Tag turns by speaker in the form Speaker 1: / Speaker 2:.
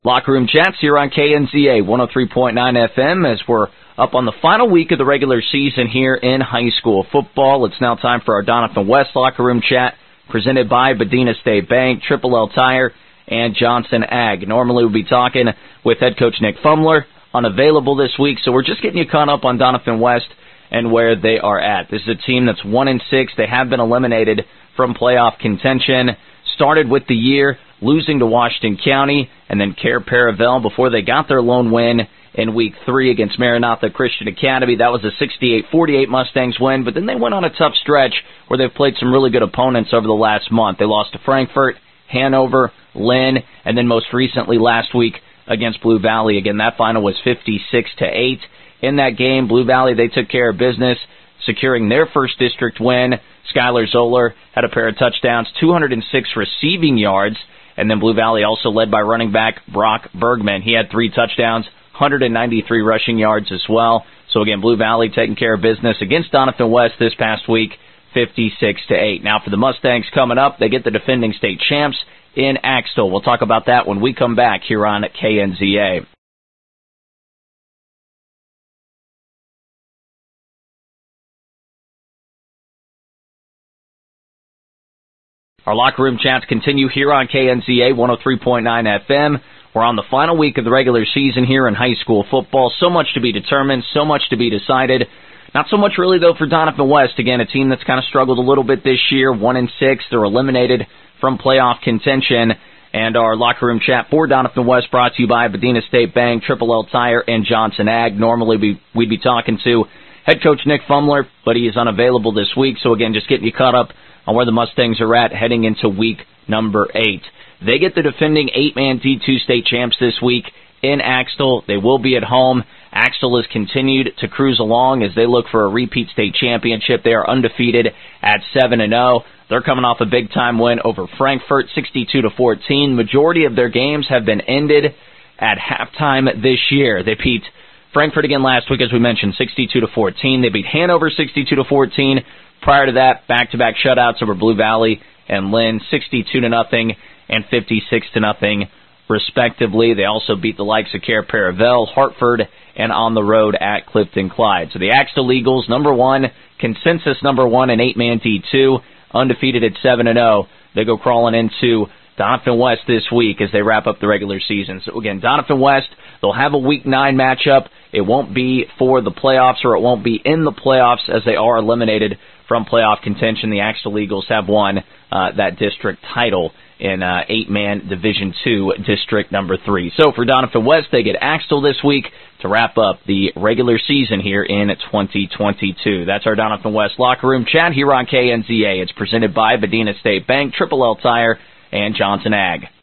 Speaker 1: Locker Room Chats here on KNZA 103.9 FM as we're up on the final week of the regular season here in high school football. It's now time for our Doniphan West Locker Room Chat presented by Medina State Bank, Triple L Tire, and Johnson Ag. Normally we'll be talking with head coach Nick Fumler, unavailable this week, so we're just getting you caught up on Doniphan West and where they are at. This is a team that's 1-6. They have been eliminated from playoff contention. Started with the year losing to Washington County and then Cair-Paravel before they got their lone win in Week 3 against Maranatha Christian Academy. That was a 68-48 Mustangs win, but then they went on a tough stretch where they've played some really good opponents over the last month. They lost to Frankfort, Hanover, Lynn, and then most recently last week against Blue Valley. Again, that final was 56-8. In that game, Blue Valley, they took care of business, securing their first district win. Skylar Zoller had a pair of touchdowns, 206 receiving yards, and then Blue Valley also led by running back Brock Bergman. He had 3 touchdowns, 193 rushing yards as well. So again, Blue Valley taking care of business against Doniphan West this past week, 56-8. Now for the Mustangs coming up, they get the defending state champs in Axtell. We'll talk about that when we come back here on KNZA. Our locker room chats continue here on KNZA 103.9 FM. We're on the final week of the regular season here in high school football. So much to be determined, so much to be decided. Not so much really, though, for Doniphan West. Again, a team that's kind of struggled a little bit this year, 1-6. They're eliminated from playoff contention. And our locker room chat for Doniphan West brought to you by Medina State Bank, Triple L Tire, and Johnson Ag. Normally we'd be talking to head coach Nick Fumler, but he is unavailable this week. So, again, just getting you caught up on where the Mustangs are at heading into week number 8. They get the defending 8-man D2 state champs this week in Axtell. They will be at home. Axtell has continued to cruise along as they look for a repeat state championship. They are undefeated at 7-0. They're coming off a big-time win over Frankfort, 62-14. Majority of their games have been ended at halftime this year. They beat Frankfort again last week, as we mentioned, 62-14. They beat Hanover 62-14. Prior to that, back-to-back shutouts over Blue Valley and Lynn, 62-0 and 56-0, respectively. They also beat the likes of Cair-Paravel, Hartford, and on the road at Clifton Clyde. So the Axtell Eagles, number 1, consensus number 1 in 8-man D2, undefeated at 7-0. They go crawling into Doniphan West this week as they wrap up the regular season. So again, Doniphan West, they'll have a Week 9 matchup. It won't be for the playoffs, or it won't be in the playoffs, as they are eliminated from playoff contention. The Axtell Eagles have won that district title in 8-man Division II, District number 3. So for Doniphan West, they get Axtell this week to wrap up the regular season here in 2022. That's our Doniphan West locker room chat here on KNZA. It's presented by Medina State Bank, Triple L Tire, and Johnson Ag.